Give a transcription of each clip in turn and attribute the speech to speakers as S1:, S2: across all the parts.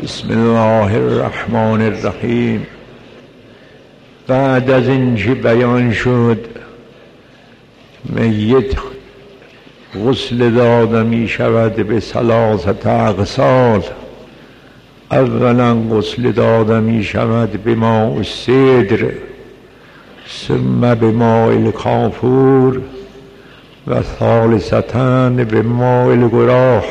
S1: بسم الله الرحمن الرحیم. بعد از اینکه بیان شد میت غسل داده می شود به ثلاثه اقسال. اولا غسل داده می شود به ماء السدر، ثم به ماء الکافور و ثالثتا به ماء الگراح.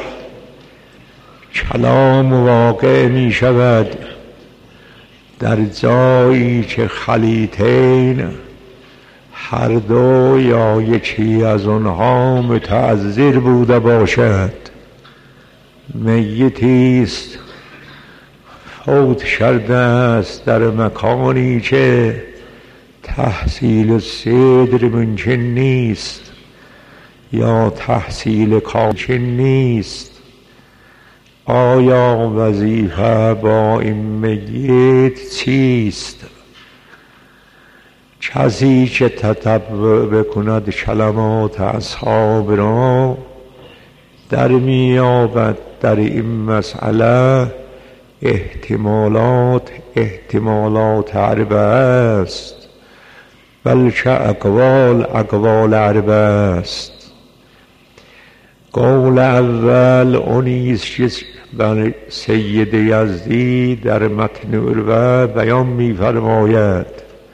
S1: کلام واقع می شود در جایی که خلیطین هر دو یا یکی از آنها متعذر بوده باشد. میتی است فوت کرده است در مکانی که تحصیل صدر ممکن نیست یا تحصیل کامل نیست. آیا وظیفه با این میت چیست؟ کسی که تتبع بکند کلمات اصحاب را در میابد در این مسئله احتمالات عربه است، بلکه اقوال عربه است. قول اول اونیست که سید یزدی در متن عروه بیان می فرماید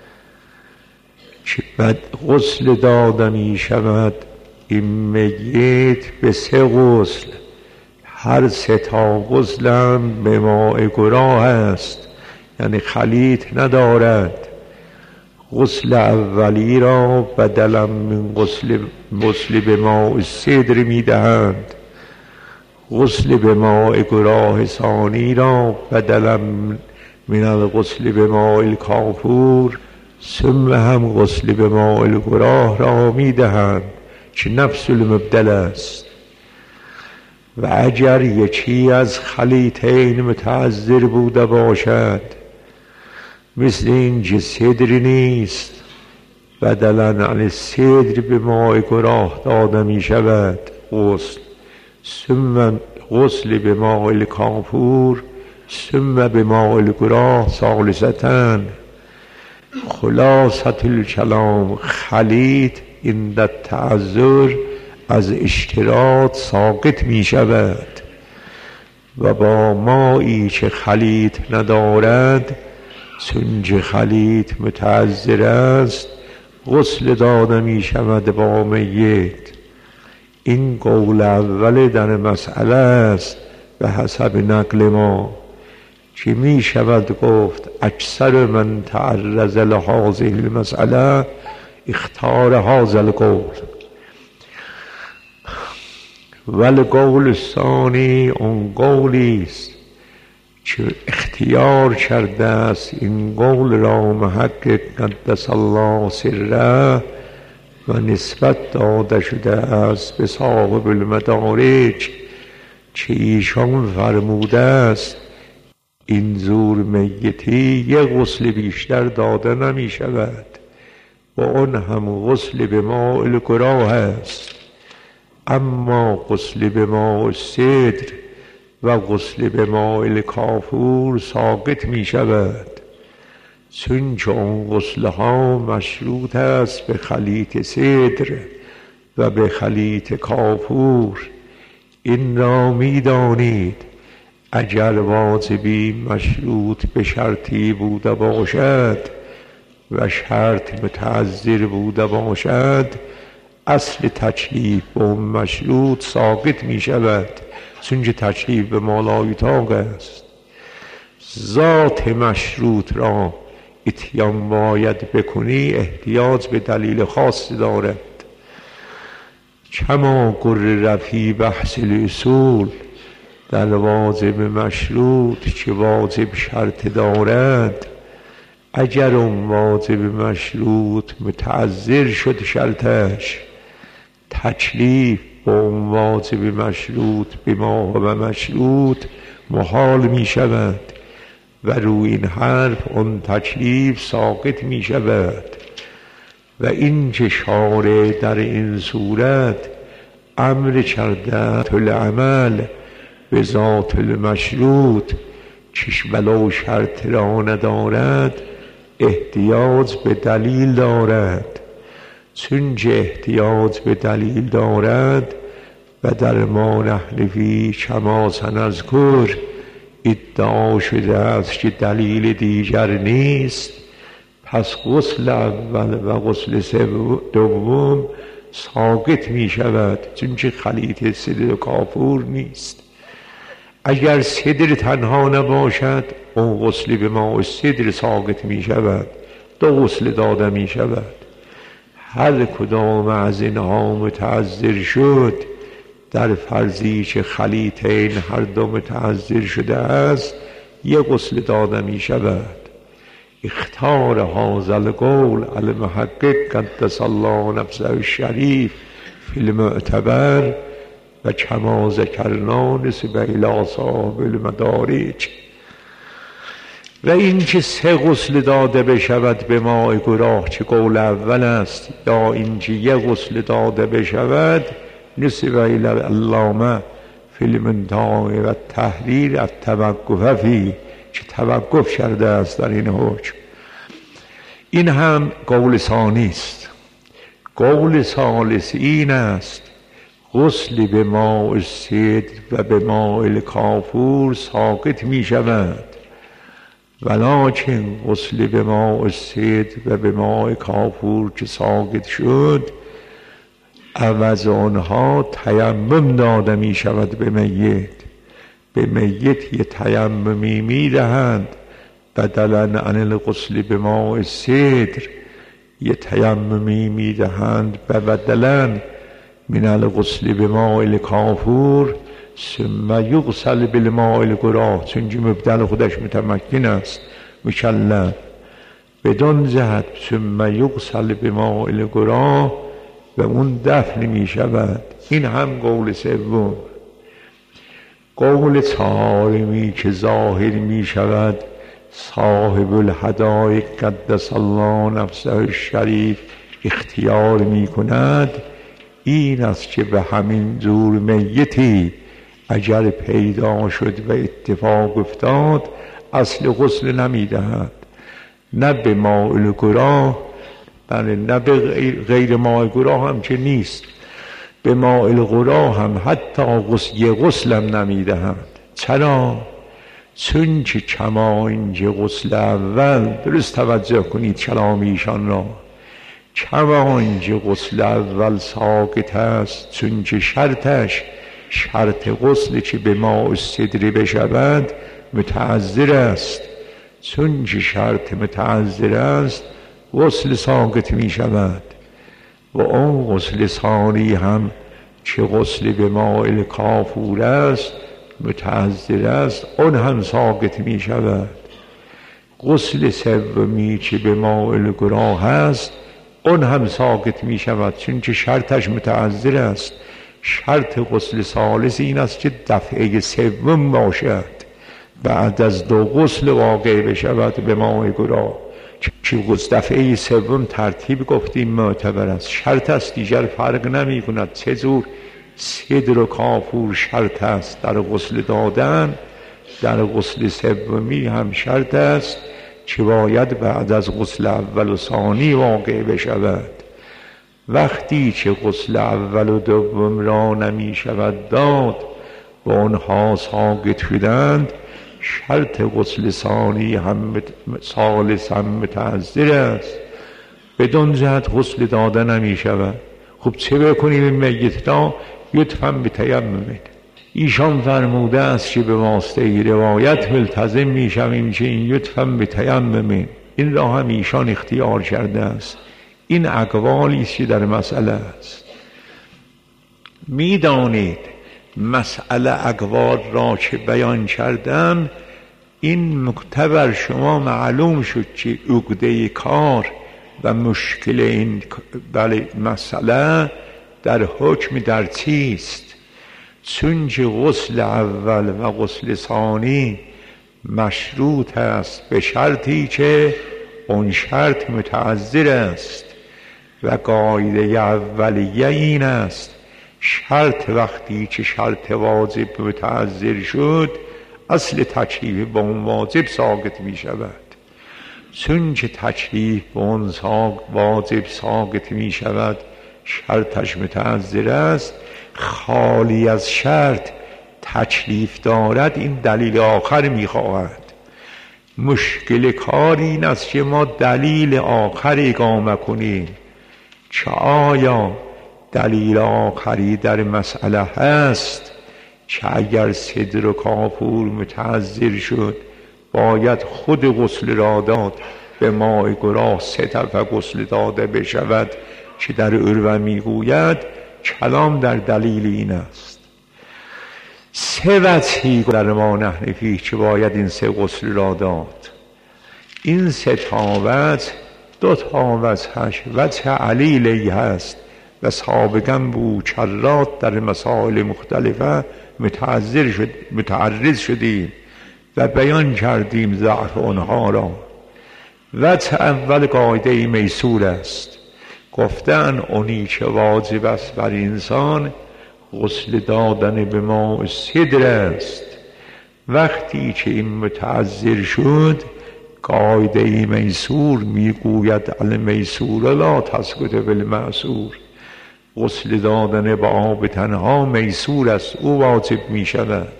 S1: که غسل داده می شود این میت به 3 غسل. هر 3 تا غسل هم به ماء گراح است، یعنی خلیط ندارد. غسل اولی را بدلا من غسل به ماء السدر می دهند. غسل به ماء گراح ثانی را بدلا من الغسل به ماء الکافور، ثم هم غسل به ماء الگراح را می دهند که نفس المبدل است. و اگر یکی از خلیطین متعذر بوده باشد، مثل این که صدر نیست، بدلا عن الصدر به ماء گراح داده می شود غسل، ثم غسل به ماء الکافور، ثم به ماء الگراح ثالثتاً. خلاصة الکلام، خلیط عند التعذر از اشتراط ساقط می شود و با مایی که خلیط ندارد، چون که خلیط متعذر است، غسل داده می شود با میت. این قول اول در مسئله است به حسب نقل ما، که می شود گفت اکثر من تعرض لهذه المسئله اختار هذا القول. والقول الثانی اون قولی است که اختیار کرده است این قول را محقق قدس الله سره و نسبت داده شده است به صاحب المدارج، که ایشان فرموده است این زور میتی 1 غسل بیشتر داده نمی شود و اون هم غسل به ماء الگراح است. اما غسل به ماء السدر و غسل به ماء الکافور ساقط می شود، چون که اون غسل ها مشروط است به خلیط صدر و به خلیط کافور. این را می دانید اگر واجبی مشروط به شرطی بوده باشد و شرط متعذر بوده باشد، اصل تکلیف به اون مشروط ساقط می شود، چون که تکلیف به ما لا یطاق است. ذات مشروط را اتیان باید بکنی احتیاج به دلیل خاص دارد. کما قرر فی بحث الاصول، در واجب مشروط که واجب شرط دارد، اگر اون واجب مشروط متعذر شد شرطش، تکلیف با اون واجب مشروط به ما و مشروط محال می شود و روی این حرف اون تکلیف ساقط می شود. و این که شارع در این صورت امر کرده العمل به ذات المشروط چش ولو شرط را ندارد احتیاج به دلیل دارد. چونچه احتیاج به دلیل دارد و در ما نحلفی کما سنذکر ادعا شده است که دلیل دیگر نیست، پس غسل اول و غسل دوم ساقط می شود، چونکه خلیط سدر و کافور نیست. اگر سدر تنها نباشد اون غسل به ماء سدر ساقط می شود، دو غسل داده می شود. هر کدام از اینها متعذر شد در فرضی که خلیطین هر دو متعذر شده است یک غسل داده می شود. اختار هذا القول المحقق قدس الله نفسه الشریف فی المعتبر و کما ذکرنا نسب الی صاحب المدارج. و این که سه غسل داده بشود به ماء گراه چه قول اول است، یا این که یک غسل داده بشود نسب الی علامه فی المنتهى و تحریر التوقف فی، که توقف کرده است در این حکم. این هم قول ثانی است. قول ثالث این است غسل به ماء سدر و به ماء کافور ساقط می شود، ولکن غسل به ماء سدر و به ماء کافور که ساقط شد عوض آنها تیمم داده می شود به میت. به میت یه تیممی می دهند بدلا عن الغسل به ماء سدر، یه تیممی می دهند بدلا من الغسل به ماء کافور، ثم یغسل بالماء الگراه، چون مبدل خودش متمکن است مکلف بدون جهت، ثم یغسل بماء الگراه و اون دفن می شود. این هم قول سوم. قول چهارمی که ظاهر می شود صاحب الحدایق قدس الله نفسه الشریف اختیار می کند این است که به همین جور میتی اگر پیدا شد و اتفاق افتاد اصل غسل نمی دهد، نه به ماء الگراه، بله، نه به غیر ماء گراه هم که نیست، به ماء الگراه هم حتی غسل هم نمی دهند. چرا؟ چون که کما اینجا غسل اول، درست توجه کنید کلام ایشان را، کما اینجا غسل اول ساقط است، چون که شرطش شرط غسل که به ماء سدر بشود متعذر است، چون که شرط متعذر است غسل ساقط می شود. و اون غسل ثانی هم که غسل به ماء کافور است متعذر است، اون هم ساقط می شود. غسل سومی که به ماء گراه است اون هم ساقط می شود، چون که شرطش متعذر است. شرط غسل ثالث این است که دفعه سوم باشد، بعد از دو غسل واقع بشود به ماء گراه، که دفعه سوم ترتیب گفتیم معتبر است، شرط است، دیگر فرق نمی کند چه جور سدر و کافور شرط است در غسل دادن، در غسل سومی هم شرط است که باید بعد از غسل اول و ثانی واقع بشود. وقتی که غسل اول و دوم را نمی شود داد و آنها ساقط شدند، شرط غسل ثانی هم ثالث هم متعذر است، بدون جهت غسل داده نمی شود. خب چه بکنیم این میت را؟ یدفن به تیمم. ایشان فرموده است که به واسطه روایت ملتزم می شویم که این یدفن به تیمم، این را هم ایشان اختیار کرده است. این اقوالی است که در مسئله است. می دانید مسئله اقوال را که بیان کردم، این معتبر شما معلوم شد که عقده کار و مشکل این مسئله در حکم در چیست. چون که غسل اول و غسل ثانی مشروط است به شرطی که اون شرط متعذر است و قاعده اولیه این است شرط وقتی که شرط واجب متعذر شد اصل تکلیف با اون واجب ساقط می شود. چون که تکلیف با اون واجب ساقط می شود، شرطش متعذر است. خالی از شرط تکلیف دارد، این دلیل آخر می خواهد. مشکل کار این است که ما دلیل آخر اقامه کنیم که آیا دلیل آخری در مسئله هست که اگر صدر و کافور متعذر شد باید خود غسل را داد، به ماء گراه 3 دفعه غسل داده بشود که در عروه میگوید کلام در دلیل این است. 3 وجهی در ما نحن فیه که باید این 3 غسل را داد. این 3 تا وجه 2 تا وجهش وجه علیلی هست و سابقا بو کرات در مسائل مختلفه متعرض شدیم و بیان کردیم ضعف آنها را. وجه اول قاعده میسور است. گفتن اونی که واجب است بر انسان غسل دادن به ماء سدر است. وقتی که این متعذر شد قاعده میسور میگوید المیسور لا تسقط بالمعسور. غسل دادن به آب تنها میسور است، او واجب می شود.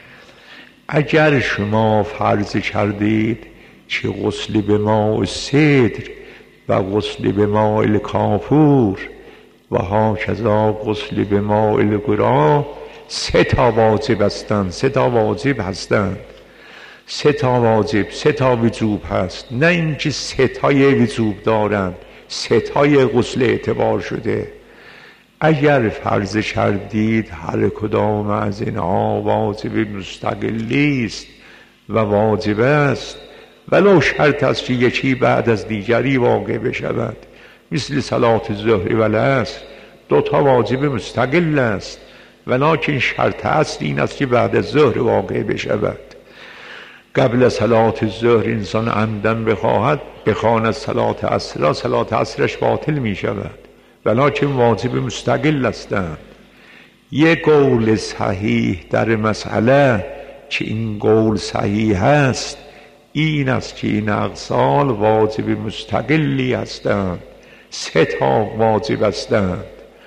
S1: اگر شما فرض کردید که غسل به ماء سدر و غسل به ماء کافور و هاکذا غسل به ماء گراه 3 تا واجب هستند، 3 تا واجب هستند، 3 تا واجب 3 تا وجوب هست، نه اینکه 3 تای وجوب دارند، 3 تای غسل اعتبار شده. اگر فرض کردید هر کدام از اینها واجب مستقلی است و واجب است ولو شرط است که یکی بعد از دیگری واقع بشود، مثل صلات الظهر و العصر 2 تا واجب مستقل است ولکن شرط اصل این است که بعد از ظهر واقع بشود. قبل صلات الظهر انسان عمدن بخواند صلات عصر، صلات عصرش باطل می شود ولکن واجب مستقل هستند. یک قول صحیح در مسئله که این قول صحیح است این است که این اغسال واجب مستقلی هستند، 3 تا واجب هستند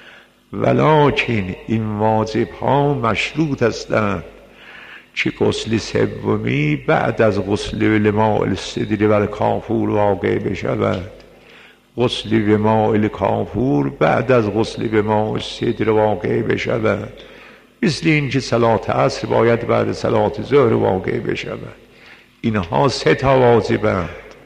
S1: ولکن این واجب ها مشروط هستند که غسل سومی بعد از غسل به ماء السدر و کافور واقع بشود. غسل به ماء کافور بعد از غسل به ماء السدر واقع بشود، مثل این که صلات عصر باید بعد صلات ظهر واقع بشود. اینها 3 تا واجبند.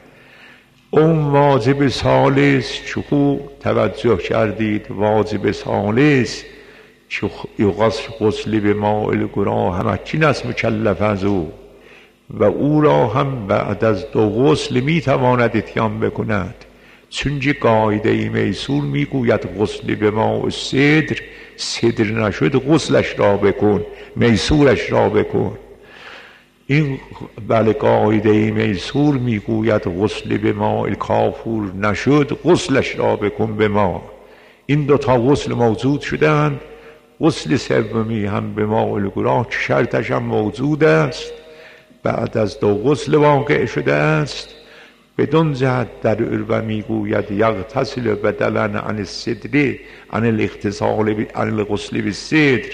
S1: اون واجب ثالث که خوب توجه کردید، واجب ثالث که غسل به ماء گراه همچین است مکلف از او و او را هم بعد از 2 غسل میتواند اتیان بکند، چون که قاعده میسور میگوید غسل به ماء سدر، سدر نشد غسلش را بکن، میسورش را بکن. این بله قاعده میسور میگوید غسل به ماء کافور نشد غسلش را بکن به ما. این 2 تا غسل موجود شدند. غسل سومی هم به ماء گراه که شرطش هم موجود است بعد از 2 غسل واقع شده است. بدون جهت در عروه میگوید یغتسل بدلا عن الصدر عن الاغتسال عن الغسل بالصدر،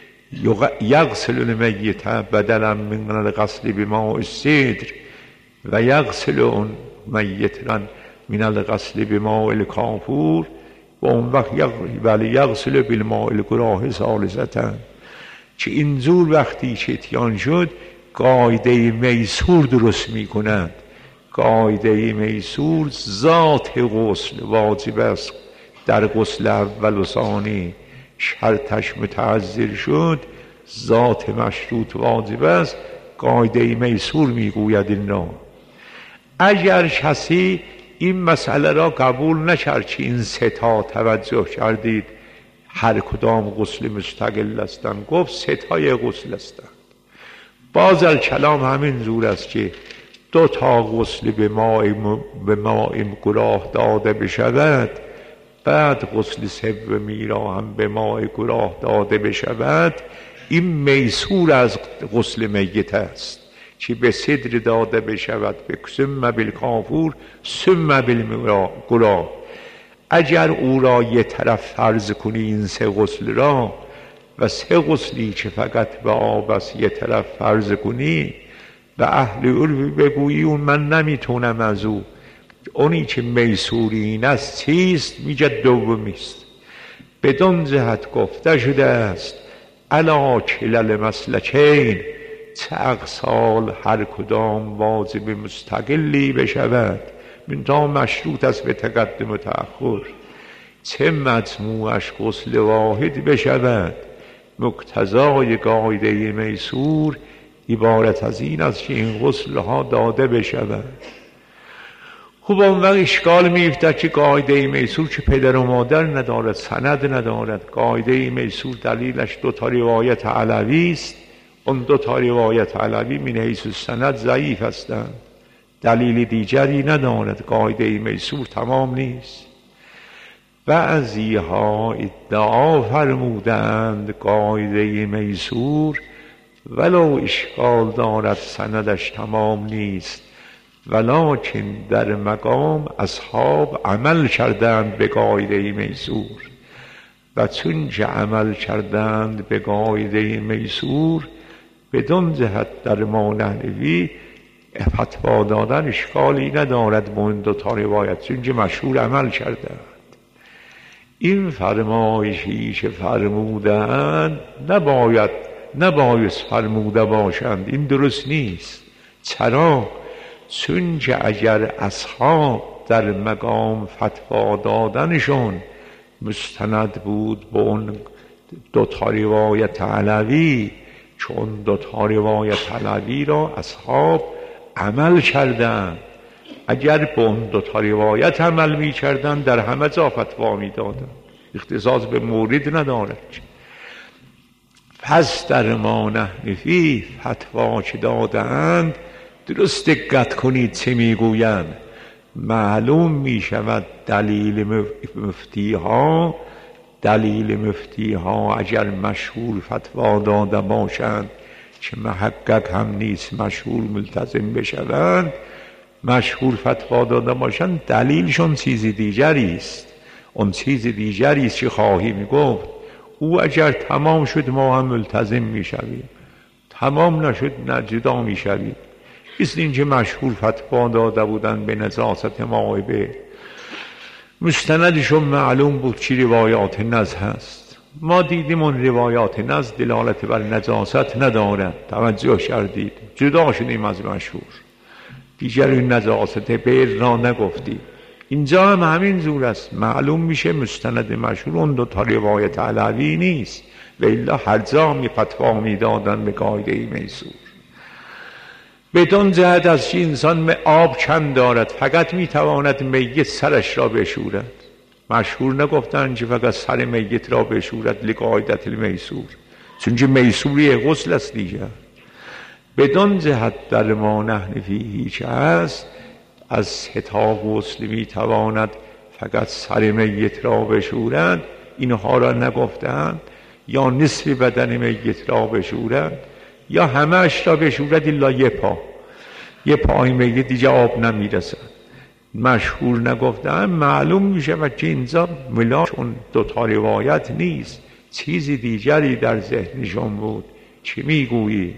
S1: یغسل المیت بدلا من الغسل بماء الصدر و یغسل میتا من الغسل بماء الکافور و اون وقت یغسل بالماء الگراه ثالثة. که اینجور وقتی که اتیان شد قاعده میسور درست میکنند. قاعده میسور ذات غسل واجب است در غسل اول و ثانی، شرطش متعذر شد ذات مشروط واجب است. قاعده میسور میگوید این را. اگر کسی این مسئله را قبول نکرد که این 3 تا توجه کردید هر کدام غسل مستقل هستند، گفت 3 تای غسل هستند، باز الکلام همین جور است که 2 تا غسل به ماء گراه داده بشود بعد غسل سومی را هم به ماء گراه داده بشود، این میسور از غسل میت است که به صدر داده بشود به ثم بالکافور ثم بالگلا. اگر او را یه طرف فرض کنی این 3 غسل را و 3 غسلی که فقط به آب است یه طرف فرض کنی و اهل علم بگویی اون من نمیتونم از او، اونی که میسورین است چیست؟ میگه دومیست. بدون جهت گفته شده است علا کلل مسلکین، چه اقسال هر کدام واجب مستقلی بشود منتها مشروط است به تقدم و تأخر، چه مجموعش غسل واحد بشود. مقتضای قاعده میسور عبارت از این است که این غسل ها داده بشود. خب اون وقت اشکال میفته که قاعده میسور که پدر و مادر ندارد، سند ندارد. قاعده میسور دلیلش 2 روایت علوی است. اون 2 روایت علوی من حیث السند ضعیف هستند، دلیل دیگری ندارد. قاعده میسور تمام نیست. بعضیها ادعا فرمودند قاعده میسور ولو اشکال دارد سندش تمام نیست، ولکن در مقام اصحاب عمل کردند به قاعده میسور و چون که عمل کردند به قاعده میسور بدون جهت در ما نحوی فتوا دادن اشکالی ندارد با این 2 روایت، چون که مشهور عمل کردند. این فرمایشی که فرمودند نباید فرموده باشند، این درست نیست. چرا؟ چون که اگر اصحاب در مقام فتوا دادنشون مستند بود به اون 2 روایت علوی، چون 2 روایت علوی را اصحاب عمل کردند، اگر به اون 2 روایت عمل می کردن در همه جا فتوا می دادن، اختصاص به مورد ندارد. پس در ما نحنفی فتوا که دادند درست دقت کنید چه می گویند. معلوم می شود دلیل مفتی ها اگر مشهور فتوا داده باشند که محقق هم نیست مشهور ملتزم بشوند، مشهور فتوا داده باشند دلیلشون چیزی دیگری است. اون چیز دیگری است که خواهیم گفت. او اگر تمام شد ما هم ملتزم میشویم، تمام نشد نه جدا میشویم. مثل این که مشهور فتوا داده بودن به نجاست مائبه، مستندشون معلوم بود چی روایات نز هست، ما دیدیم اون روایات نز دلالت بر نجاست ندارد، توجه کردید، جدا شدیم از مشهور، دیگر این نجاست بیر را نگفتیم. اینجا هم همین جور است، معلوم میشه مستند مشهور اون 2 روایت علوی نیست و الا هر جا می فتوا میدادن به قاعده میسور. بدون جهت از که انسان آب کم دارد فقط میتواند میت سرش را بشورد، مشهور نگفتن که فقط سر میت را بشورد لقاعدت المیسور، چون که میسوری غسل است دیگر. بدون جهت در ما نحنفی هیچ است، از 3 غسل میتواند فقط سر میت را بشورند، اینها را نگفتند، یا نصف بدن میت را بشورند یا همه‌اش را بشورد الا یه پای میت دیگه آب نمیرسد. مشهور نگفتند، معلوم میشه که اینجا ملاش اون 2 روایت نیست، چیزی دیگری در ذهنشون بود. چی میگویی؟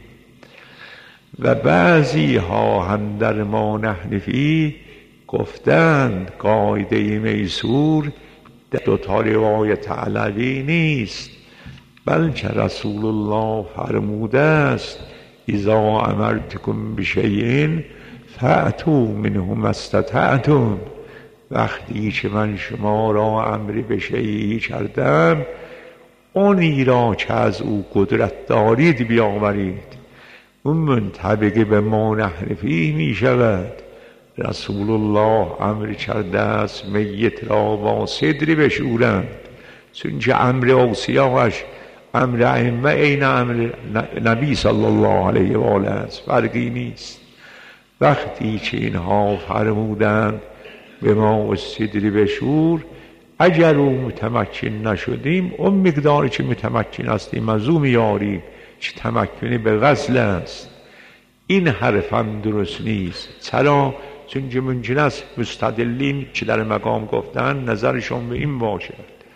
S1: و بعضی ها هم در ما نحنفی گفتند قاعده میسور 2 روایت علوی نیست، بلکه رسول الله فرموده است اذا امرتکم بشیء فأتوا منه ما استطعتم، وقتی که من شما را امر به شیئی کردم اونی را که از او قدرت دارید بیاورید. اون منطبق به ما نحنفی می شود. رسول الله امر کرده است میت را با صدر بشورند، چون که امر اوصیاش امر ائمه عین امر نبی صلی الله علیه و آله است، فرقی نیست. وقتی که اینها فرمودند به ما صدر بشور، اگر او متمکن نشدیم اون مقداری که متمکن هستیم از او میاریم، چه تمکنی به غسل است. این حرف هم درست نیست. چرا؟ چون که ممکن است مستدلین که در مقام گفتن نظرشون به این باشد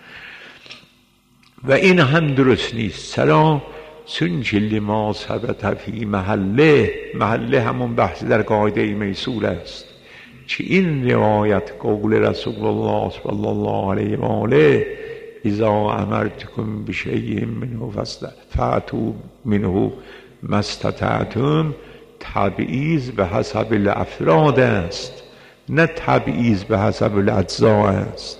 S1: و این هم درست نیست. چرا؟ چون که لما ثبت فی محله همون بحث در قاعده میسور است که این روایت قول رسول الله صلی الله علیه و آله اذا امرتکم بشیء منه فاتوا منه ما استطعتم تبعیض به حسب الافراد است، نه تبعیض به حسب الاجزاء است.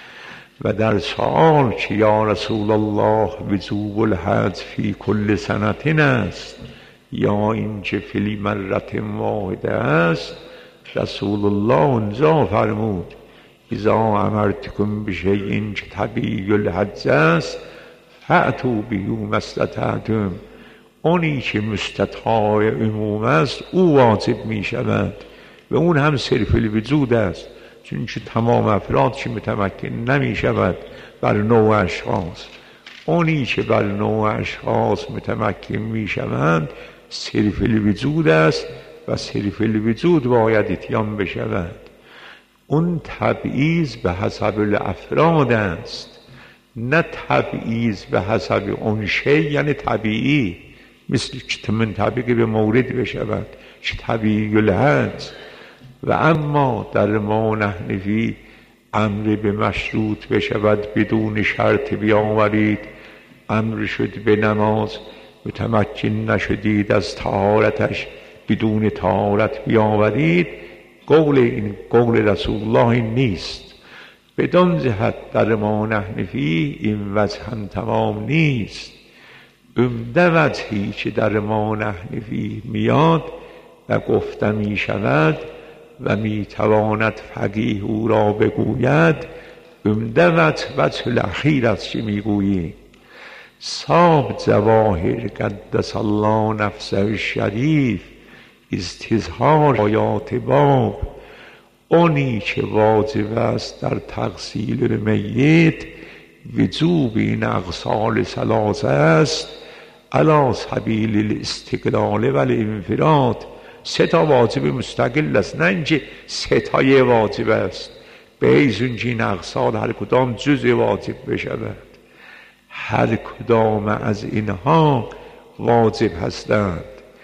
S1: و در سؤال که یا رسول الله وجوب الحج فی کل سنة است یا اینکه فی مرة واحده است، رسول الله اونجا فرمود اذا امرتکم بشیء که طبیعی الحج است فأتوا به ما استطعتم. اونی که مستطاع عموم است او واجب می شود و اون هم صرف الوجود است، چون که تمام افراد که متمکن نمی شود بر نوع اشخاص. اونی که بر نوع اشخاص متمکن می شوند صرف الوجود است و صرف الوجود باید اتیان بشود. اون تبعیض به حسب الافراد است، نه تبعیض به حسب اون شی، یعنی طبیعی، مثل که من طبیعی به مورد بشود که طبیعی الحج. و اما در ما نحنفی امر به مشروط بشود بدون شرط بیاورید. امر شد به نماز متمکن نشدید از طهارتش بدون طهارت بیاورید، این قول رسول الله این نیست. بدان جهت در ما نحنفی این وجه هم تمام نیست. عمده وجهی که در ما نحنفی میاد و گفته می شود و می تواند فقیه او را بگوید، عمده وجه الاخیر است که می گویی. صاحب جواهر قدس الله نفسه الشریف استظهار آیات باب، اونی که واجب است در تغسیل میت وجوب این اغسال ثلاثه است علی سبیل الاستقلال و الانفراد. سه تا واجب مستقل است، نه اینکه سه تای واجب است به حیث اینکه این اغسال هر کدام جزء واجب بشود. هر کدام از اینها واجب هستند.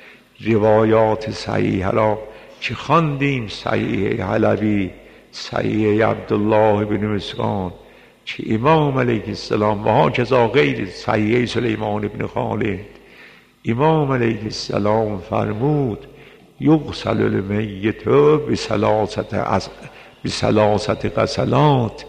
S1: روایات صحیح را که خواندیم، صحیح حلبی، صحیح عبدالله بن مسعود که امام علیه السلام و هاکذا غیر صحیح سلیمان بن خالد، امام علیه السلام فرمود یغسل المیت بثلاثه غسلات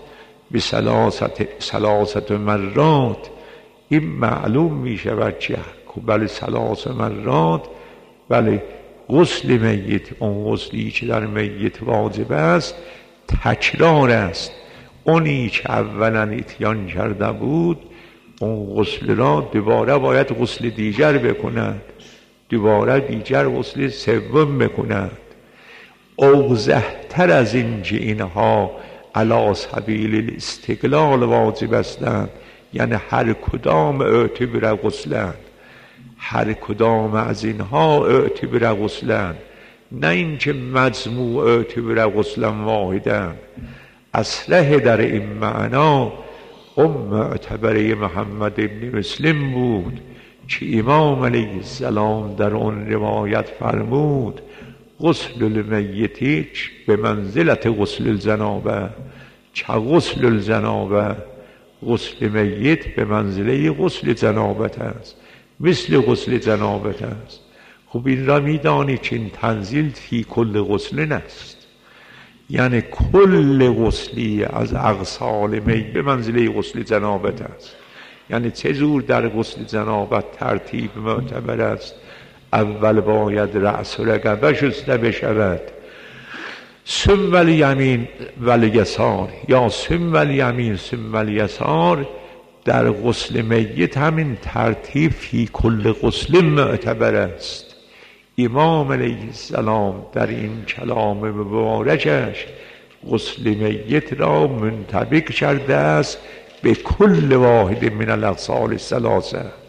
S1: بثلاثه مرات. این معلوم می شود که بله ثلاث مرات، بله غسل میت، اون غسلی که در میت واجب است تکرار است. اونی که اولا اتیان کرده بود اون غسل را دوباره باید غسل دیگر بکند، دوباره دیگر غسل سوم بکند. اوضح تر از این که اینها علی سبیل الاستقلال واجب هستند، یعنی هر کدام اعتبر غسلند، هر کدام از اینها اعتبر غسلند، نه اینکه مجموع اعتبر غسلن واحدن. اصله در این معنا معتبره محمد ابن مسلم بود که امام علیه السلام در اون روایت فرمود غسل المیت به منزلت غسل الجنابه، چه غسل الجنابه، غسل میت به منزله غسل جنابت است، مثل غسل جنابت است. خب این را میدانی که این تنزیل فی کل غسل است، یعنی کل غسلی از اغسال میت به منزله غسل جنابت است. یعنی چه جور در غسل جنابت ترتیب معتبر است؟ اول باید رأس و رقبه شسته بشود، ثم الیمین و الیسار، یا ثم الیمین ثم الیسار. در غسل میت همین ترتیب فی کل غسل معتبر است. امام علیه السلام در این کلام مبارکش غسل میت را منطبق کرده است به کل واحد من الاغسال الثلاثه،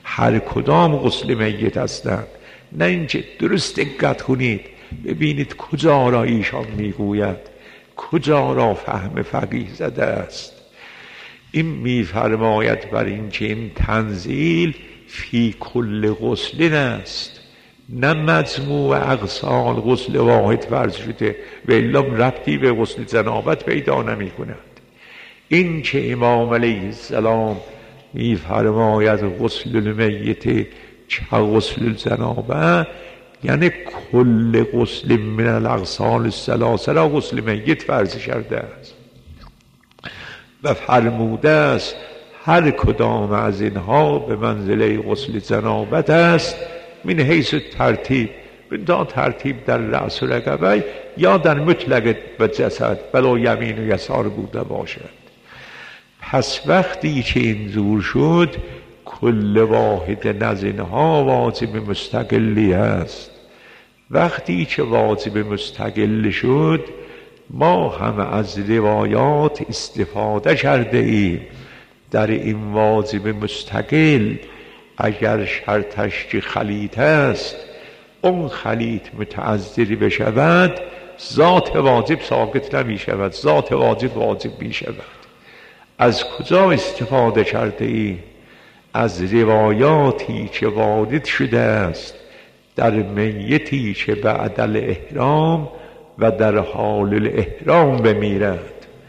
S1: هر کدام غسل میت هستند. نه اینکه درست دقت کنید ببینید کجا را ایشان میگوید، کجا را فهم فقیه زده است. این میفرماید بر این که این تنزیل فی کل غسل است، نه مجموع اغسال غسل واحد فرض شده و الا ربطی به غسل جنابت پیدا نمی کند. این که امام علیه السلام میفرماید غسل المیت چه غسل الجنابه، یعنی کل غسل من الاغسال الثلاثه را غسل میت فرض کرده است و فرموده است هر کدام از اینها به منزله غسل جنابت است من حیث ترتیب، تا ترتیب در رأس و رقبه یا در مطلق و جسد بلا یمین و یسار بوده باشد. پس وقتی که اینجور شد کل واحد از اینها واجب مستقلی است. وقتی که واجب مستقل شد ما هم از روایات استفاده کرده ایم. در این واجب مستقل اگر شرطش که خلیط است اون خلیط متعذر بشود ذات واجب ساقط نمی شود، ذات واجب واجب می شود. از کجا استفاده کرده ایم؟ از روایاتی که وارد شده است در میتی که بعد الاحرام و در حال الاحرام بمیرد.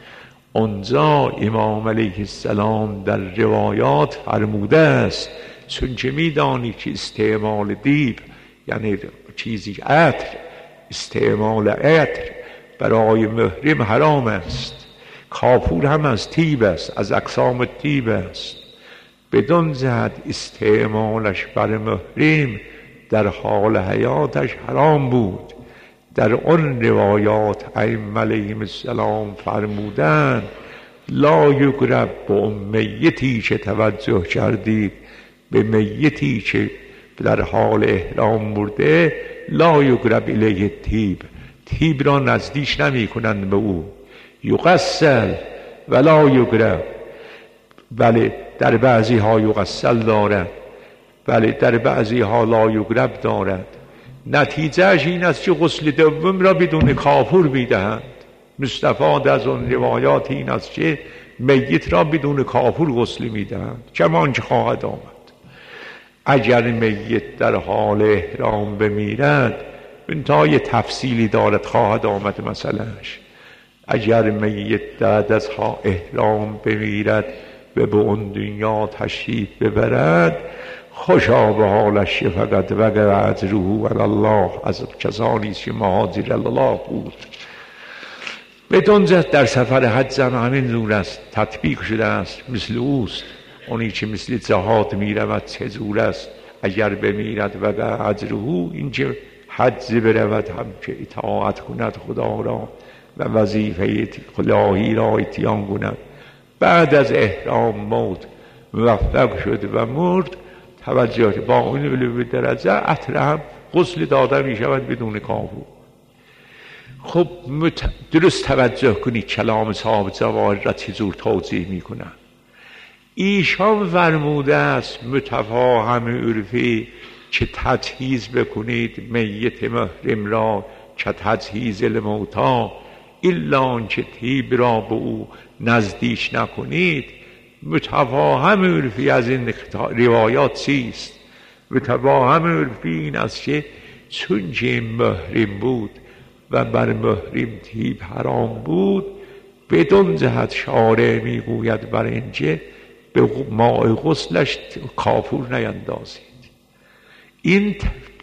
S1: اونجا امام علیه السلام در روایات فرموده است چون که میدانی که استعمال دیب یعنی چیزی عطر، استعمال عطر برای محرم حرام است. کافور هم از طیب است، از اقسام طیب است. بدون جهت استعمالش بر محرم در حال حیاتش حرام بود. در اون روایات ائمه علیهم السلام فرمودند لا یقرب به اون میتی که توجه کردید، به میتی که در حال احرام مرده، لا یقرب الیه طیب، طیب را نزدیک نمی کنند به او. یغسل ولا یقرب، بله در بعضی ها یغسل دارد، بله در بعضی ها لا یقرب دارد. نتیجهش این است که غسل دوم را بدون کافور میدهند. مستفاد از اون روایات این است که میت را بدون کافور غسل میدهند کمان که خواهد آمد. اگر میت در حال احرام بمیرد انتهای تفصیلی دارد خواهد آمد مثلش. اگر میت بعد از احرام بمیرد و به اون دنیا تشریف ببرد خوشا به حالش فقط وقع اجره علی الله، از کسانی که مهاجر الله بود. بدون جهت در سفر حج هم همین جور است، تطبیق شده است، مثل اوست. اونی که مثل جهاد میرود چه جور است، اگر بمیرد وقع اجره، این که حج برود هم که اطاعت کند خدا را و وظیفه الهی را اتیان کند. بعد از احرام موت موفق شد و مرد، توجه با اون علو درجه عطر هم غسل داده می شود بدون کافور. خب درست توجه کنید کلام صاحب جواهر را چجور توضیح می کنند. ایشان فرموده است متفاهم عرفی که تجهیز بکنید میت محرم را که تجهیز الموتا، الا که طیب را به او نزدیک نکنید. متفاهم عرفی از این روایات چیست؟ متفاهم عرفی این است که چون که محرم بود و بر محرم طیب حرام بود، بدون جهت شارع میگوید بر اینکه به ماء غسلش کافور نیندازید. این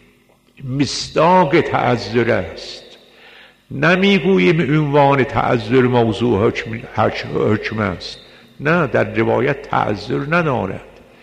S1: مصداق تعذر است. نمیگوییم عنوان تعذر موضوع حکم است، نه، در روایت تعذر ندارد.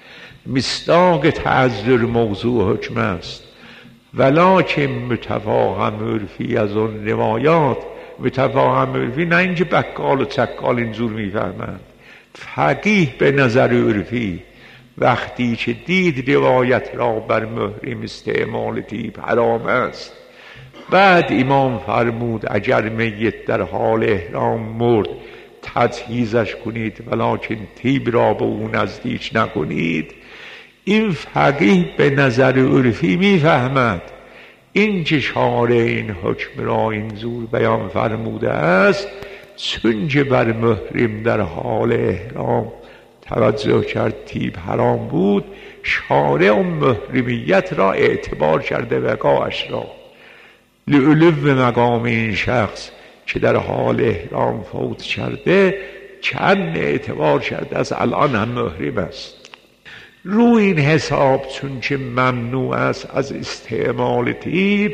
S1: مصداق تعذر موضوع حکم است. ولکن متفاهم عرفی از اون روایات، متفاهم عرفی نه اینکه بقال و چکال اینجور میفهمند. فقیه به نظر عرفی وقتی که دید روایت را بر محرم استعمال طیب حرام است، بعد امام فرمود اگر میت در حال احرام مرد تجهیزش کنید ولکن طیب را به او نزدیک نکنید. این فقیه به نظر عرفی میفهمد این که شارع این حکم را این زور بیان فرموده است، چونکه بر محرم در حال احرام توجه کرد طیب حرام بود، شارع اون محرمیت را اعتبار کرده وقاعش را لعلو مقام این شخص که در حال احرام فوت کرده چند اعتبار کرده از الان هم محرم است. رو این حساب چون که ممنوع است از استعمال طیب،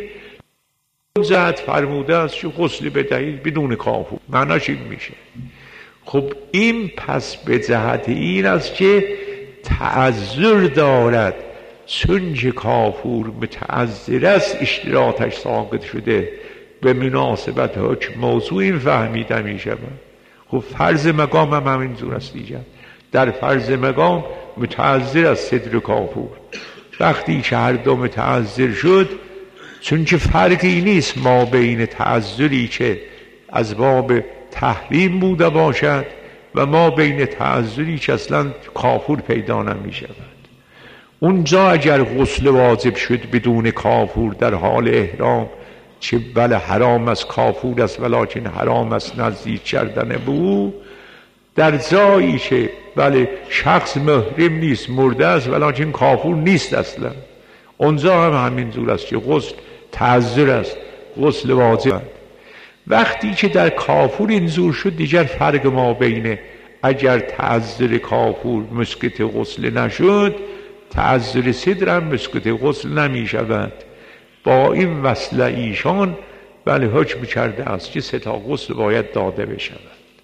S1: زد فرموده است که غسل بدهید بدون کافور. معناش این میشه. خب این پس به جهت این است که تعذر دارد، چون که کافور متعذر است اشتراطش ساقط شده، به مناسبت حکم موضوع این فهمیده می شود. خب فرض مقام هم همینجور است دیگر. در فرض مقام متعذر از صدر کافور، وقتی که هر دو متعذر شد، چون که فرقی نیست ما بین تعذری که از باب تحریم بوده باشد و ما بین تعذری که اصلا کافور پیدا نمی شود. اونجا اگر غسل واجب شد بدون کافور در حال احرام، چه بله حرام است کافور است ولکن حرام است نزدیک کردن بود، در جایی که بله شخص محرم نیست مرده است ولکن کافور نیست اصلا، اونجا هم همین جور است که غسل تعذر است، غسل واجب است. وقتی که در کافور اینجور شد دیگر فرق ما بین اگر تعذر کافور مسقط غسل نشد، تعذر صدر هم مسقط غسل نمی شود. با این وصل ایشان بله حکم کرده است که 3 غسل باید داده بشود.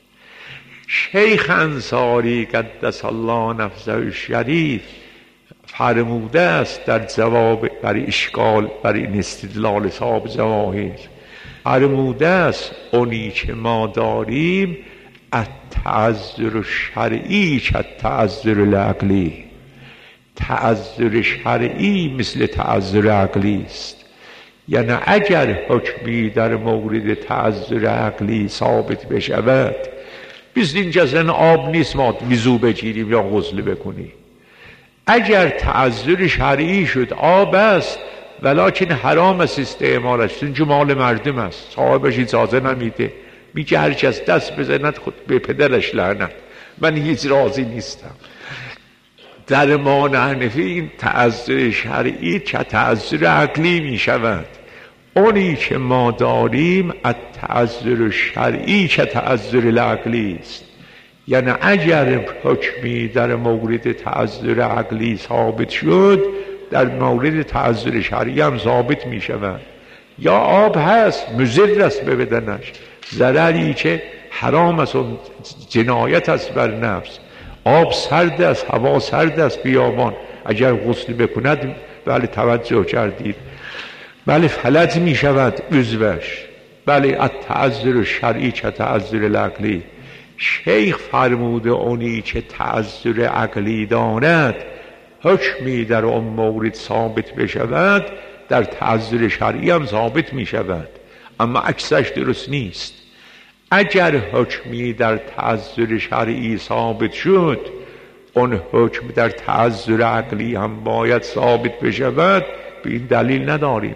S1: شیخ انصاری قدس الله نفسه الشریف فرموده است در جواب برای اشکال برای این استدلال صاحب جواهر، فرموده است اونی که ما داریم التعذر الشرعی که التعذر العقلی، تعذر شرعی مثل تعذر عقلی است. یعنی اگر حکمی در مورد تعذر عقلی ثابت بشود، مثل این جزن آب نیست ما وضو بگیریم یا غسل بکنیم، اگر تعذر شرعی شد آب است ولکن حرام است استعمالش، چون مال مردم است، صاحبش اجازه نمیده، میگه هر کس دست بزند خود به پدرش لعنت، من هیچ راضی نیستم. در ما حنفی این تعذر شرعی که تعذر عقلی می شود. اونی که ما داریم التعذر شرعی که تعذر العقلی است. یعنی اگر حکمی در مورد تعذر عقلی ثابت شد، در مورد تعذر شرعی هم ثابت می شود. یا آب هست مضر است به بدنش، ضرری که حرام است و جنایت است بر نفس، آب سرد است، هوا سرد است، بیابان اگر غسل بکند بله توجه کردید بله فلج می شود عضوش، بله التعذر شرعی که تعذر العقلی. شیخ فرموده اونی که تعذر عقلی داند حکمی در اون مورد ثابت بشود، در تعذر شرعی هم ثابت می شود، اما عکسش درست نیست. اگر حکمی در تعذر شرعی ثابت شد، اون حکم در تعذر عقلی هم باید ثابت بشود، به این دلیل نداریم.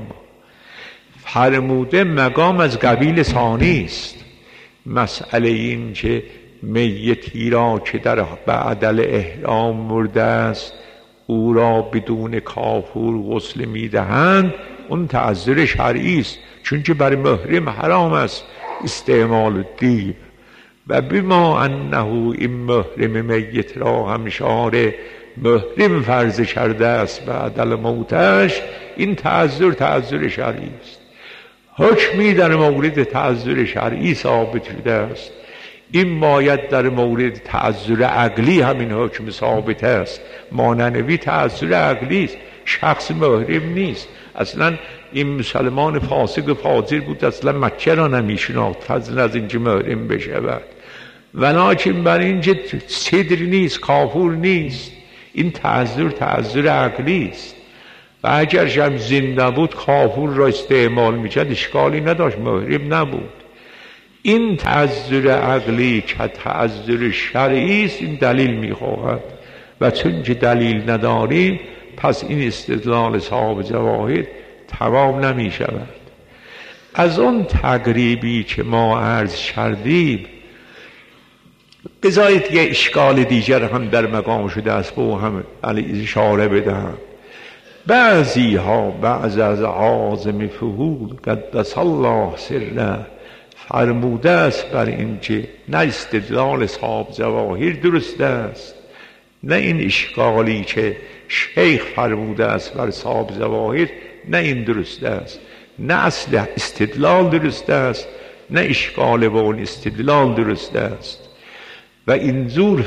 S1: فرموده مقام از قبیل ثانی است. مسئله این که میتی را که در بعدل احرام مرده است او را بدون کافور غسل میدهند، اون تعذر شرعی است، چون که بر محرم حرام است استعمال دیو. و بما انه این محرم میت را همشاره محرم فرض کرده است بعدل موتش، این تعذر شرعی است. حکمی در مورد تعذر شرعی ثابت شده است، این باید در مورد تعذر عقلی همین حکم ثابت است. ماننوی تعذر عقلی است، شخص محرم نیست، اصلا این مسلمان فاسق فاجر بود، اصلا مکه را نمیشناخت، فضل از اینکه محرم بشود، ولکن بر اینکه صدر نیست کافور نیست، این تعذر عقلی است. و اگر هم زنده بود کافور را استعمال میکرد اشکالی نداشت، محرم نبود. این تعذر عقلی که تعذر شرعی است، این دلیل میخواهد. و چون که دلیل نداریم پس این استدلال صاحب جواهر تمام نمی شود. از اون تقریبی که ما عرض کردیم بذارید یه اشکال دیگر هم در مقام شده است به او هم اشاره بدهم. بعضی ها بعض از عازم فهول قدس الله سره فرموده است بر این که نه استدلال صاحب جواهر درست است، نه این اشکالی که شیخ فرموده است بر صاحب جواهر نه این درست است، نه اصل استدلال درست است، نه اشکال با اون استدلال درست است. و اینجور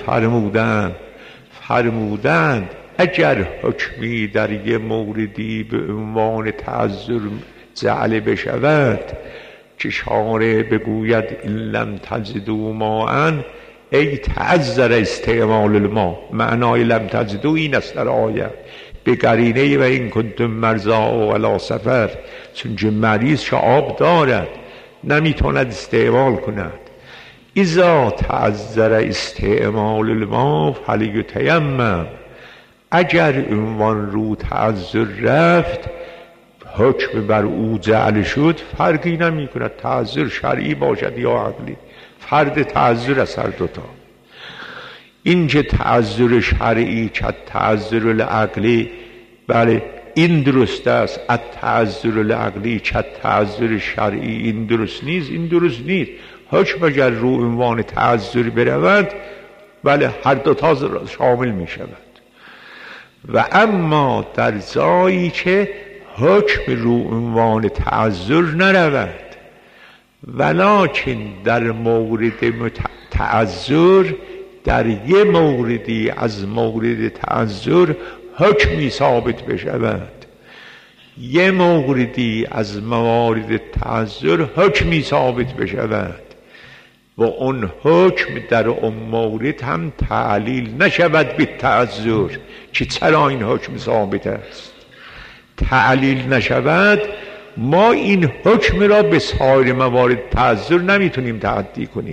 S1: فرمودند اگر حکمی در یه موردی به عنوان تعذر جعل بشود که شارع بگوید این لم تجدوا ماء ای تعذر استعمال الماء، معنای لم تجدوا این است در آیه به قرینه و این کنتم مرضا و علی سفر، چون که مریض آب دارد نمیتوند استعمال کند. اذا تعذر استعمال الماء فلیتیمم، اگر عنوان رو تعذر رفت حکم بر او جعل شد فرقی نمی کند، تعذر شرعی باشد یا عقلی، فرد تعذر از هر دوتا. این که تعذر شرعی که تعذر العقلی، بله این درست است، التعذر العقلی که تعذر شرعی این درست نیست، این درست نیست. حکم اگر رو عنوان تعذر برود بله هر دوتا شامل می شود. و اما در جایی که حکم رو عنوان تعذر نرود ولکن در مورد تعذر در یه موردی از مورد تعذر حکمی ثابت بشود، یه موردی از موارد تعذر حکمی ثابت بشود و اون حکم در اون مورد هم تعلیل نشود به تعذر که چرا این حکم ثابت است، تعلیل نشود، ما این حکم را به سایر موارد تعذر نمیتونیم تعدی کنیم.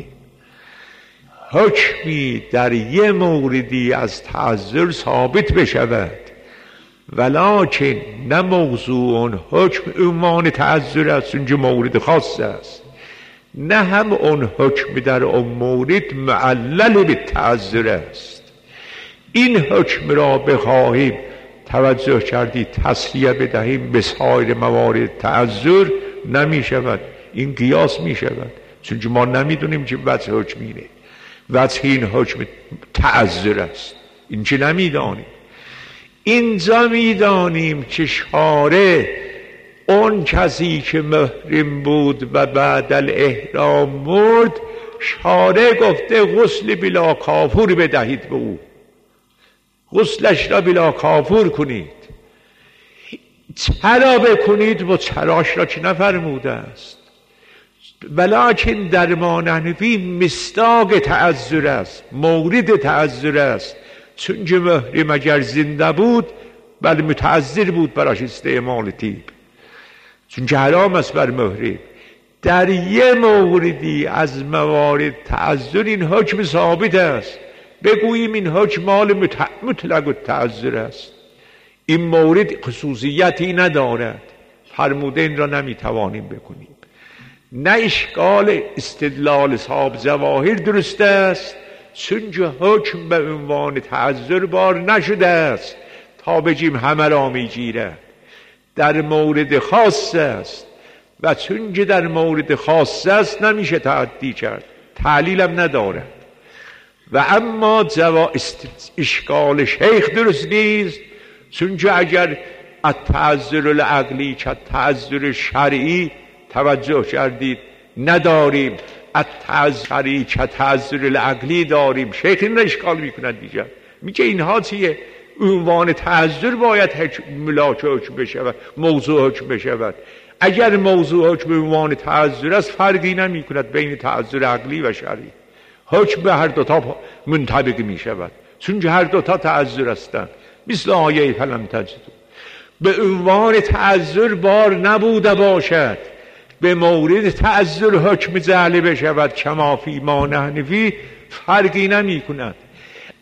S1: حکمی در یه موردی از تعذر ثابت بشود ولکن نه موضوع اون حکم عنوان تعذر است چون که مورد خاص است، نه هم اون حکم در اون مورد معلل به تعذر است. این حکم را بخواهیم توجه کردید تصریح بدهیم به سایر موارد تعذر نمی شود، این قیاس می شود، چون ما نمیدونیم که وجه حکم اینه، وجه این حکم تعذر است، این چه نمیدانیم. اینجا میدانیم که شارع اون کسی که محرم بود و بعد الاحرام مرد، شارع گفته غسل بلا کافور بدهید به او، غسلش را بلا کافور کنید. چرا بکنید و چراش را چه نفرموده است، ولکن در ما نحنفی مصداق تعذر است، مورد تعذر است، چون که محرم اگر زنده بود بل متعذر بود براش استعمال طیب، چون که حرام است بر محرم. در یه موردی از موارد تعذر این حکم ثابت است، بگوییم این حکم مال مطلق تعذر است، این مورد خصوصیتی ندارد، فرموده این را نمیتوانیم بکنیم. نه اشکال استدلال صاحب جواهر درست است، چون که حکم به عنوان تعذر بار نشده است تا بگیم همه را میگیرد، در مورد خاص است و چون که در مورد خاص است نمیشه تعدی کرد، تعلیلم ندارد. و اما اشکال شیخ درست نیست، چون که اگر التعذر العقلی که تعذر شرعی توجه کردید نداریم، التعذری که تعذر العقلی داریم، شیخ این را اشکال میکند دیگر، میگه اینها چیه؟ عنوان تعذر باید ملاک حکم بشود، موضوع حکم بشود. اگر موضوع حکم عنوان تعذر است فرقی نمی کند بین تعذر عقلی و شرعی، حکم به هر دوتا منطبق می شود، چون هر دوتا تعذر هستند. مثل آیه فلم تجدوا به عنوان تعذر بار نبوده باشد، به مورد تعذر حکم جعل بشود کما فی ما نحن فی، فرقی نمی کند.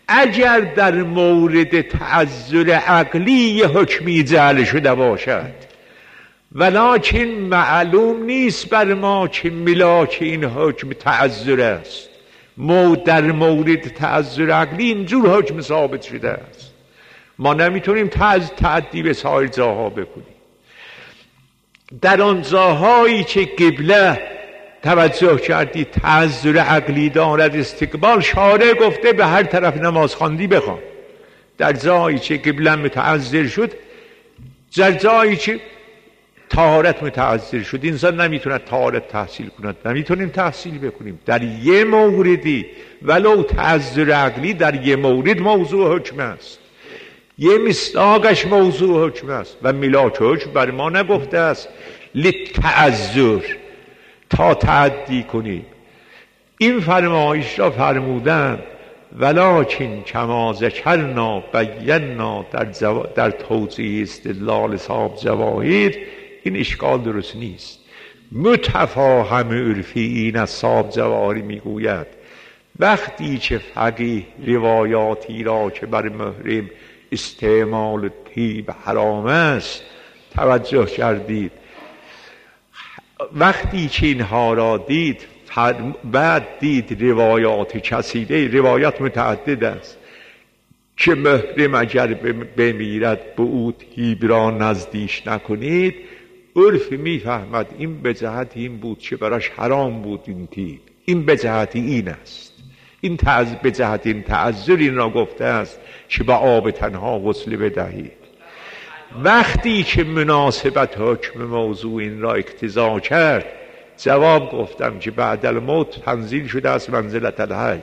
S1: اگر در مورد تعذر عقلی یه حکمی جعل شده باشد، ولکن معلوم نیست بر ما که ملاک این حکم تعذر است. در مورد تعذر عقلی اینجور حکم ثابت شده است. ما نمیتونیم تعدی به سایر جاها بکنیم. در آن جاهایی که قبله توجه کردی تعذر عقلی دارد استقبال، شارع گفته به هر طرف نماز خواندی بخوان. در جایی که قبله متعذر شد، در جایی که طهارت متعذر شد، انسان نمیتونه طهارت تحصیل کند، نمیتونیم تحصیل بکنیم. در یه موردی ولو تعذر عقلی در یه مورد موضوع حکم است، یه مصداقش موضوع حکم است و ملاک حکم بر ما نگفته است للتعذر تا تعدی کنیم. این فرمایش را فرمودند ولکن کما ذکرنا بینا در توضیح استدلال صاحب جواهر. این اشکال درست نیست. متفاهم عرفی این از صاحب جواهر میگوید وقتی که فقیه روایاتی را که بر محرم استعمال طیب حرام است توجه کردید، وقتی که اینها را دید بعد دید روایات کثیره، روایات متعدد است که محرم اگر بمیرد به او طیب را نزدیش نکنید، عرف میفهمد این به جهت این بود که براش حرام بود این طیب، این به جهت این است، این به جهت این تعذر این را گفته است که با آب تنها غسل بدهید. وقتی که مناسبت حکم موضوع این را اقتضا کرد، جواب گفتم که بعد الموت تنزیل شده است منزلت الحی.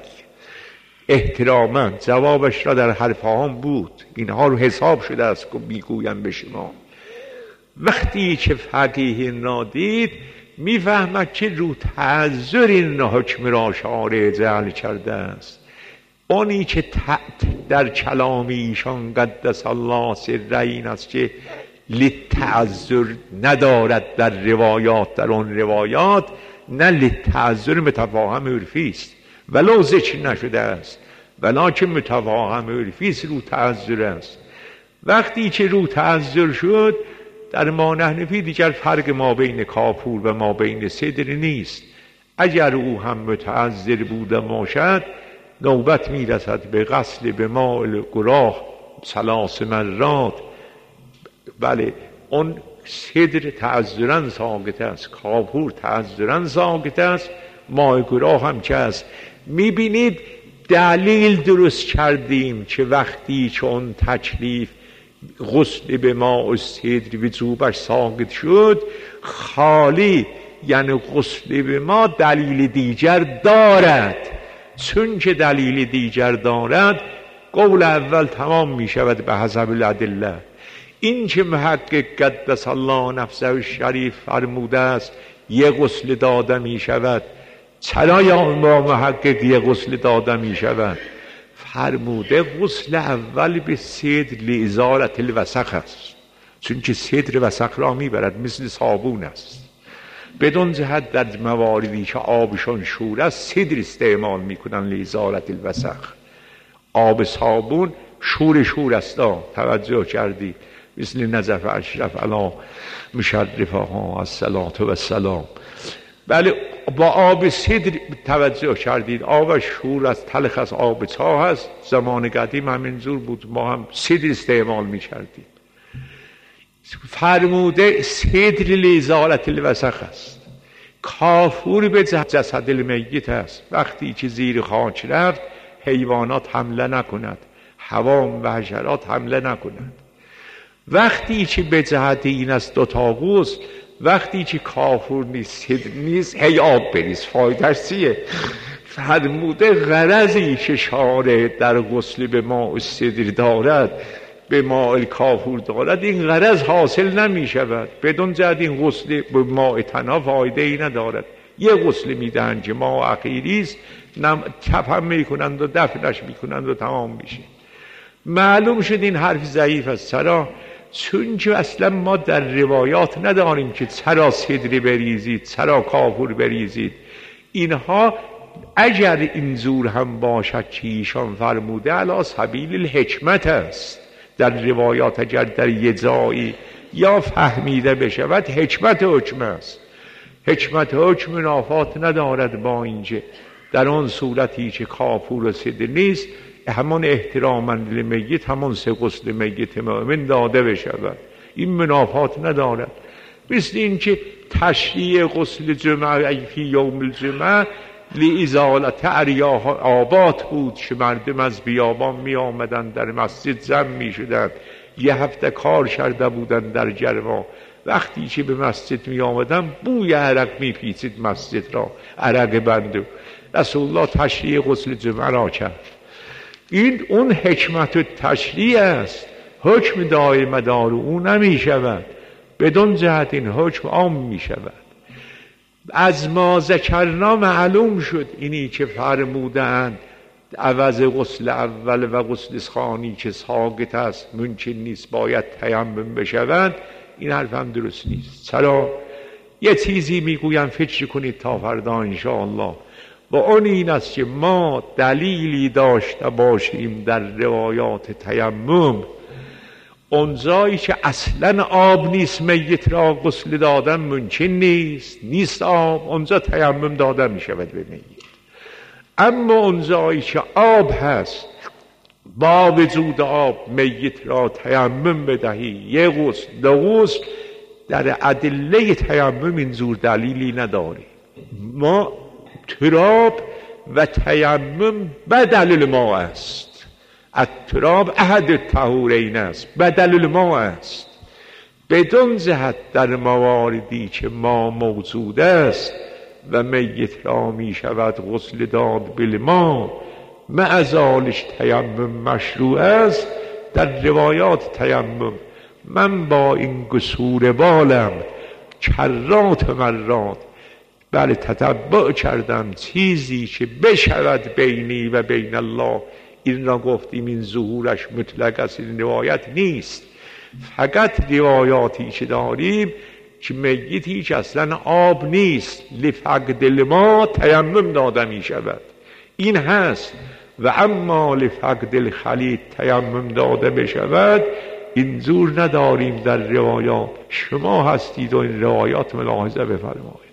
S1: احتراما جوابش را در حرفهام بود، اینها رو حساب شده است که میگویم به شما. وقتی که فقیه این را دید میفهمد که رو تعذر این حکم را شارع جعل کرده است. اونی که در کلام ایشان قدس الله سره این است که للتعذر ندارد در روایات، در اون روایات نه للتعذر متفاهم عرفی است ولو ذکر نشده است، ولکن متفاهم عرفی است، رو تعذر است. وقتی که رو تعذر شد در ما نحنفی دیگر فرق ما بین کافور و ما بین صدر نیست. اگر او هم متعذر بوده باشد نوبت میرسد به غسل به ماء گراه 3 مرات. بله اون صدر تعذرن ساقط است، کافور تعذرن ساقط است، ماء گراه هم که است. میبینید دلیل درست کردیم که وقتی چون تکلیف غسل به ماء صدر وجوبش ساقط شد، خالی یعنی غسل به ما دلیل دیگر دارد. چون که دلیل دیگر دارد قول اول تمام می شود به حسب الادله. این که محقق قدس الله نفسه الشریف فرموده است یه غسل داده می شود، چرا یا ما محقق یه غسل داده می شود؟ فرموده غسل اول به صدر لازالت الوسخ است، چون که صدر وسخ را می برد، مثل صابون است. بدون جهت در مواردی که آبشان شور است صدر استعمال میکنن لازالت الوسخ. آب صابون شور است. توجه کردید؟ مثل نزف اشرف علی مشرفها الصلاة و السلام. بله با آب صدر توجه کردید، آبش شور است، تلخ است، آب چاه است. زمان قدیم همینجور بود، ما هم صدر استعمال میکردیم. فرموده صدر لازالت الوسخ است. کافور به جسد المیت است. وقتی که زیر خاک رفت حیوانات حمله نکند، حوام و حشرات حمله نکند. وقتی که به جهت این است دو تا غسل، وقتی که کافور نیست صدر نیست هی آب بریز، فایدهش چیه؟ فرموده غرضی که شارع در غسل به ماء صدر دارد به ماء کافور دارد، این غرض حاصل نمی شود. بدون جهت این غسل به ماء تنها فایده ای ندارد. یه غسل میدن که ماء اخیری است، کفن میکنند و دفنش میکنند و تمام میشه. معلوم شد این حرف ضعیف است. چرا؟ چون که اصلا ما در روایات نداریم که چرا صدر بریزید، چرا کافور بریزید. اینها اگر این زور هم باشد که ایشان فرموده علی سبیل الحکمت است. در روایات اگر در یه جایی یا فهمیده بشود حکمت حکم است. حکمت حکم منافات ندارد با اینجا در آن صورتی که کافور رسیده نیست همان احتراما للمیت همان سه غسل میت مؤمن داده بشود. این منافات ندارد. مثل این که تشریع غسل جمعه فی یوم الجمعه لازالت اریاح آباد بود که مردم از بیابان می آمدن در مسجد جمع می شدن. یه هفته کار کرده بودن در گرما. وقتی که به مسجد می آمدن بوی عرق می پیچید مسجد را، عرق بنده. رسول الله تشریع غسل جمعه را کرد. این اون حکمت تشریع است. حکم دائم دار او نمی شود. بدون جهت این حکم عام می شود. از ما ذکرنا معلوم شد اینی که فرمودند عوض غسل اول و غسل ثانی که ساقط است ممکن نیست باید تیمم بشوند. این حرف هم درست نیست. چرا؟ یه چیزی میگویم فکر کنید تا فردا انشاءالله. و اون این است که ما دلیلی داشته باشیم در روایات تیمم اونجایی که اصلا آب نیست میت را غسل دادن ممکن نیست آب، اونجا تیمم داده می شود به میت. اما اونجایی که آب هست با وجود آب میت را تیمم بدهی یه غسل دو غسل، در ادله تیمم اینجور دلیلی نداری. ما تراب و تیمم بدل الماء است. التراب احد الطهورین است، بدل الماء است. بدون جهت در مواردی که ما موجود است و میت را می شود غسل داد بالماء معزالش تیمم مشروع است. در روایات تیمم من با این قصور بالم کرات مرات بله تتبع کردم چیزی که بشود بینی و بین الله. این را گفتیم این ظهورش مطلق است، این روایت نیست. فقط روایاتی که داریم که میتی که اصلا آب نیست لفقد الماء تیمم داده می شود این هست. و اما لفقد الخلیط تیمم داده بشود این زور نداریم در روایات. شما هستید و این روایات ملاحظه بفرمایید.